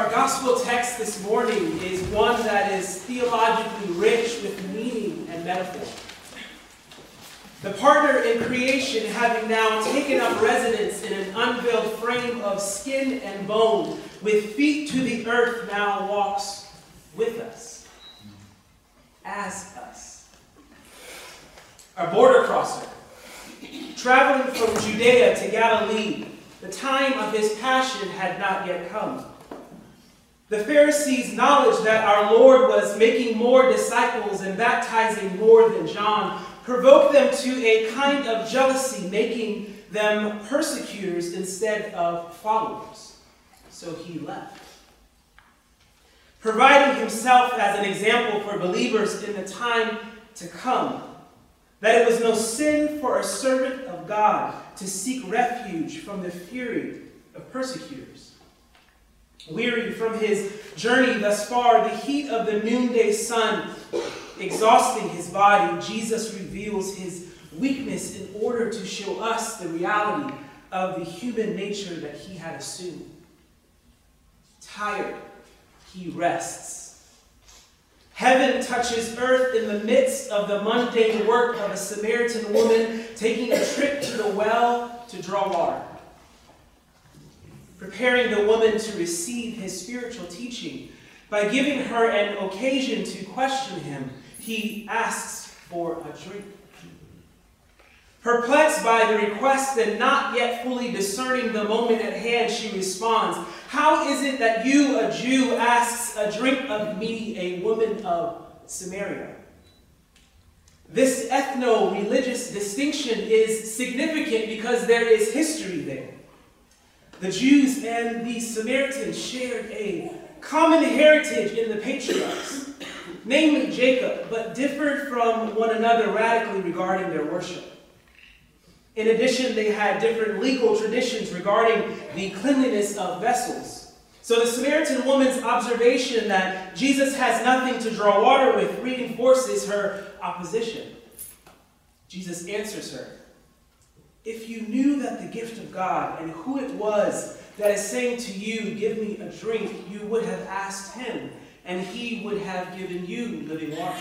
Our gospel text this morning is one that is theologically rich with meaning and metaphor. The partner in creation, having now taken up residence in an unveiled frame of skin and bone, with feet to the earth, now walks with us, as us. Our border crosser, traveling from Judea to Galilee, the time of his passion had not yet come. The Pharisees' knowledge that our Lord was making more disciples and baptizing more than John provoked them to a kind of jealousy, making them persecutors instead of followers. So he left, providing himself as an example for believers in the time to come, that it was no sin for a servant of God to seek refuge from the fury of persecutors. Weary from his journey thus far, the heat of the noonday sun exhausting his body, Jesus reveals his weakness in order to show us the reality of the human nature that he had assumed. Tired, he rests. Heaven touches earth in the midst of the mundane work of a Samaritan woman taking a trip to the well to draw water. Preparing the woman to receive his spiritual teaching by giving her an occasion to question him, he asks for a drink. Perplexed by the request and not yet fully discerning the moment at hand, she responds, "How is it that you, a Jew, asks a drink of me, a woman of Samaria?" This ethno-religious distinction is significant because there is history there. The Jews and the Samaritans shared a common heritage in the patriarchs, namely Jacob, but differed from one another radically regarding their worship. In addition, they had different legal traditions regarding the cleanliness of vessels. So the Samaritan woman's observation that Jesus has nothing to draw water with reinforces her opposition. Jesus answers her, "If you knew that the gift of God and who it was that is saying to you, 'Give me a drink,' you would have asked him, and he would have given you living water."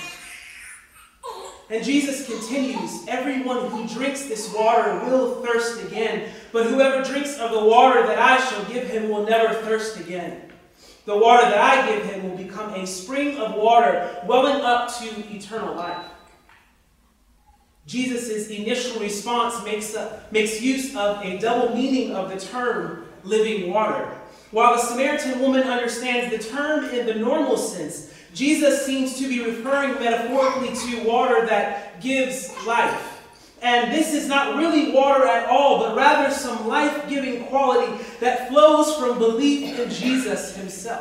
And Jesus continues, "Everyone who drinks this water will thirst again, but whoever drinks of the water that I shall give him will never thirst again. The water that I give him will become a spring of water welling up to eternal life." Jesus' initial response makes use of a double meaning of the term living water. While the Samaritan woman understands the term in the normal sense, Jesus seems to be referring metaphorically to water that gives life. And this is not really water at all, but rather some life-giving quality that flows from belief in Jesus himself.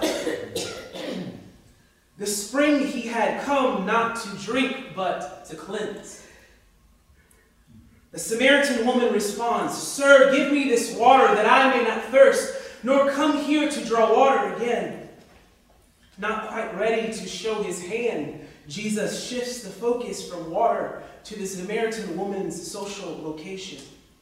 The spring he had come not to drink, but to cleanse. The Samaritan woman responds, "Sir, give me this water that I may not thirst, nor come here to draw water again." Not quite ready to show his hand, Jesus shifts the focus from water to the Samaritan woman's social location.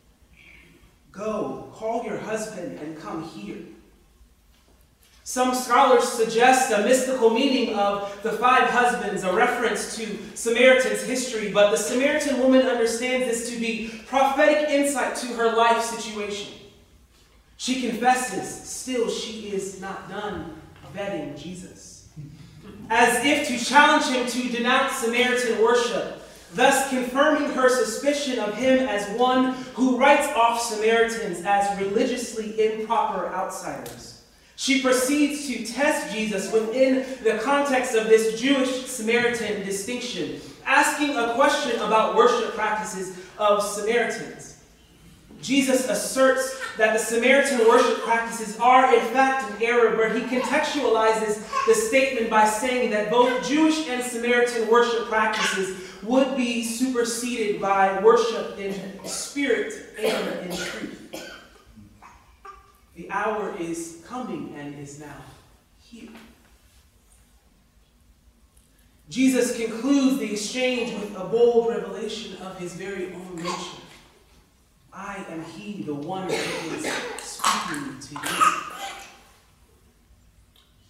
"Go, call your husband and come here." Some scholars suggest a mystical meaning of the 5 husbands, a reference to Samaritan's history, but the Samaritan woman understands this to be prophetic insight to her life situation. She confesses, still she is not done vetting Jesus, as if to challenge him to denounce Samaritan worship, thus confirming her suspicion of him as one who writes off Samaritans as religiously improper outsiders. She proceeds to test Jesus within the context of this Jewish-Samaritan distinction, asking a question about worship practices of Samaritans. Jesus asserts that the Samaritan worship practices are in fact an error, but he contextualizes the statement by saying that both Jewish and Samaritan worship practices would be superseded by worship in spirit and in truth. The hour is coming and is now here. Jesus concludes the exchange with a bold revelation of his very own nature. "I am he, the one who is speaking to you."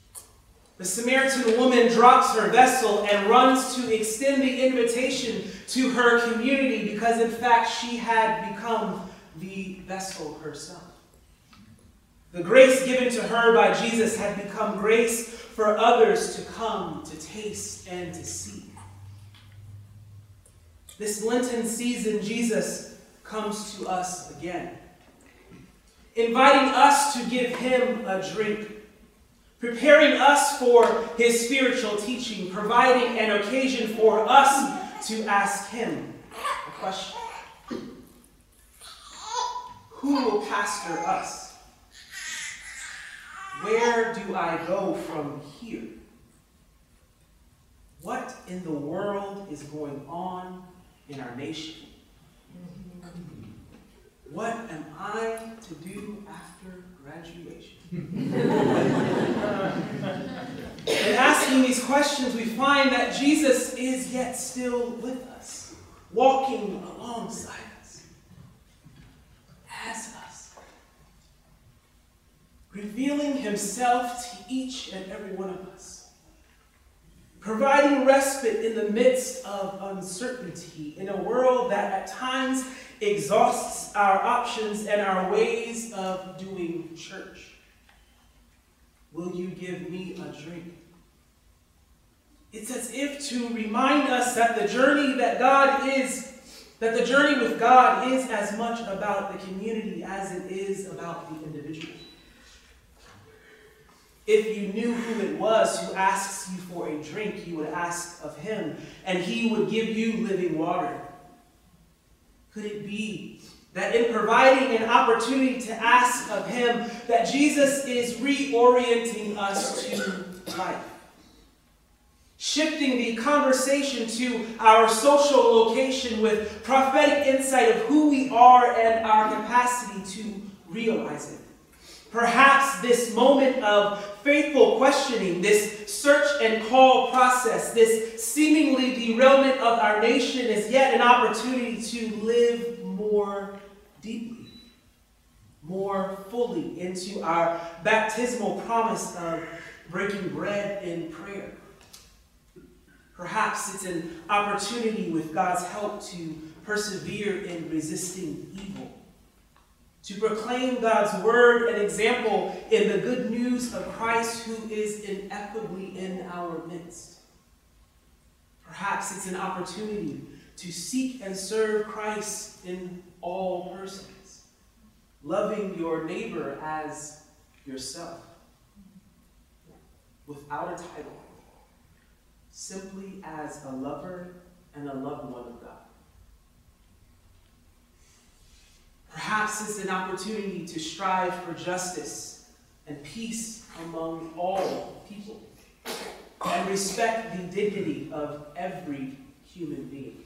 The Samaritan woman drops her vessel and runs to extend the invitation to her community because, in fact, she had become the vessel herself. The grace given to her by Jesus had become grace for others to come, to taste, and to see. This Lenten season, Jesus comes to us again, inviting us to give him a drink, preparing us for his spiritual teaching, providing an occasion for us to ask him a question. Who will pastor us? Where do I go from here? What in the world is going on in our nation? What am I to do after graduation? In asking these questions, we find that Jesus is yet still with us, walking alongside us, as us, revealing himself to each and every one of us, providing respite in the midst of uncertainty in a world that at times exhausts our options and our ways of doing church. Will you give me a drink? It's as if to remind us that the journey with God is as much about the community as it is about the individual. If you knew who it was who asks you for a drink, you would ask of him, and he would give you living water. Could it be that in providing an opportunity to ask of him, that Jesus is reorienting us to life? Shifting the conversation to our social location with prophetic insight of who we are and our capacity to realize it. Perhaps this moment of faithful questioning, this search and call process, this seemingly derailment of our nation is yet an opportunity to live more deeply, more fully into our baptismal promise of breaking bread in prayer. Perhaps it's an opportunity with God's help to persevere in resisting evil, to proclaim God's word and example in the good news of Christ who is ineffably in our midst. Perhaps it's an opportunity to seek and serve Christ in all persons, loving your neighbor as yourself, without a title, simply as a lover and a loved one of God. Perhaps it's an opportunity to strive for justice and peace among all people and respect the dignity of every human being.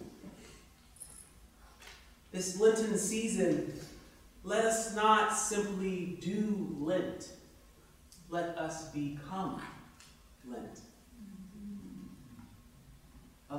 This Lenten season, let us not simply do Lent. Let us become Lent. A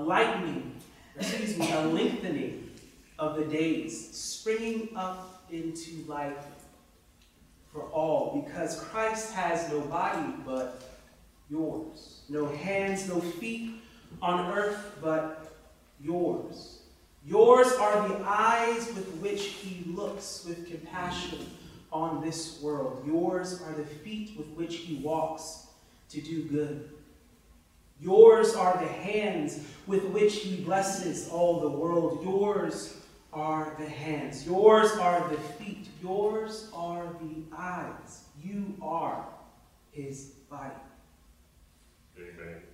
lengthening of the days, springing up into life for all, because Christ has no body but yours, no hands, no feet on earth but yours. Yours are the eyes with which he looks with compassion on this world. Yours are the feet with which he walks to do good. Yours are the hands with which he blesses all the world. Yours are the hands. Yours are the feet. Yours are the eyes. You are his body. Amen.